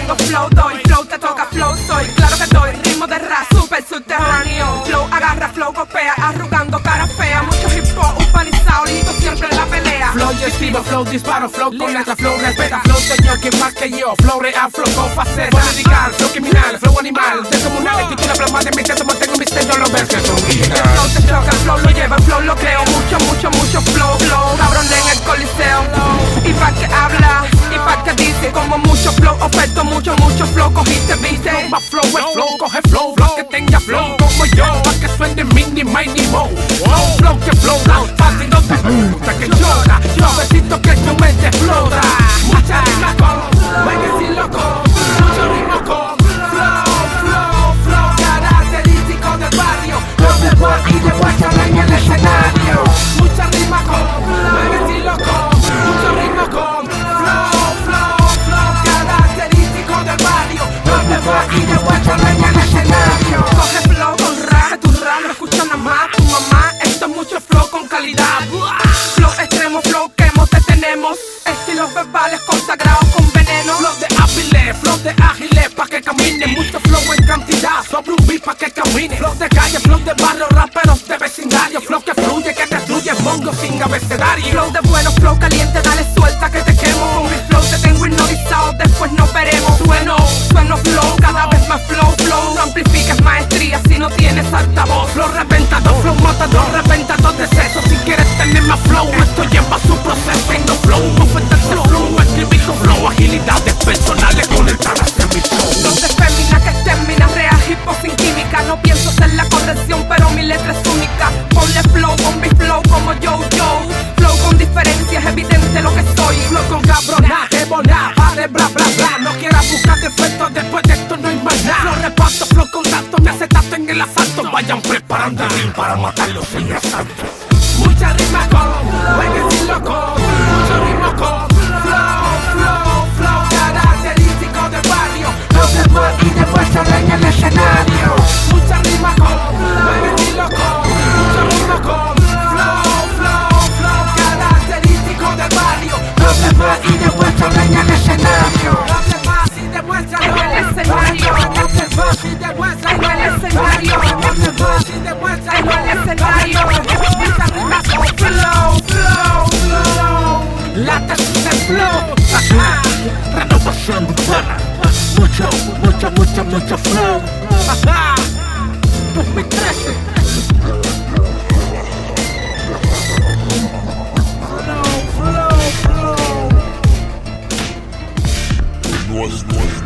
tengo flow, doy flow, te toca flow, soy. Claro que doy ritmo de rap, super subterráneo. Flow agarra, flow copia, arrugando cara fea. Mucho hip hop, urbanizado, listo siempre en la pelea. Flow yo escribo, flow disparo, flow con letra, flow respeta, flow señor que más que yo. Flow real, flow con faceta, flow radical, flow criminal, flow animal. Descomunal, escritura plasma de mi texto, mantengo mi sello, los versos son original. Flow te choca, flow lo lleva, flow lo creo. Mucho, mucho, mucho flow, flow. Cabrón en el coliseo. Y pa' que habla, y pa' que dice. Como mucho flow, oferto mucho, mucho flow. Cogiste, viste. Flow más flow es flow, coge flow, flow que tenga flow como yo, pa' que suene mini, mini, mo. Flow que flow, fácil no te gusta que llora. Suavecito que tu mente explota. Mucha rima con, voy a decirlo con, mucho ritmo con flow, característico del barrio. Los de Juan y de Guachana en el escenario. Mucha rima con, voy a decirlo con, mucho ritmo con flow, característico del barrio. Los de Juan y de Guachana en el escenario. Coge flow con rap, que tu rap no escucha nada más. Tu mamá, esto es mucho flow con calidad. Flow extremo, flow que te tenemos. Estilos verbales consagrados con veneno. Flow de hábiles, flow de ágiles pa' que camine. Mucho flow en cantidad, sobre un beat pa' que camine. Flow de calle, flow de barrio, raperos de vecindario. Flow que fluye, que destruye, mongo sin abecedario. Flow de bueno, flow caliente, dale suelta que te quemo. Con mi flow te tengo hipnotizado, después nos veremos. Sueno flow, cada vez más flow. No amplifiques maestría si no tienes altavoz. Flow reventador, flow matador, reventador de seso. Si quieres tener más flow, esto lleva su proceso. Tengo flow, ofertarte flow, escribir con flow. Habilidades personales conectadas en mi flow. Flow de fémina que termina real, hip hop sin química. No pienso ser la corrección, pero mi letra es única. Ponle flow con mi flow como yo. Flow con diferencia, es evidente lo que soy. Flow con cabrona, que volar, vale, bla, bla, bla. No quieras buscar defectos, después de esto no hay más nada. Flow reparto, flow contacto, me acetaste en el asalto. Vayan preparando el ring para matarlos en asalto. Mucha rima con, voy a decirlo con, mucho ritmo con flow, característico del barrio. Los de Juan y de Guachana en el escenario. Mucha rima con, voy a decirlo con, mucho ritmo con flow, característico del barrio. Los de Juan y de Guachana en el escenario. Los de más y demuéstralo En el escenario. Los de más y demuéstralo En el escenario. Los de más y demuéstralo En el escenario. Mucha rima con flow. La tercera es flow. Ajá. Renovación urbana. Mucho flow. Ajá. 2013. Flow. Noise.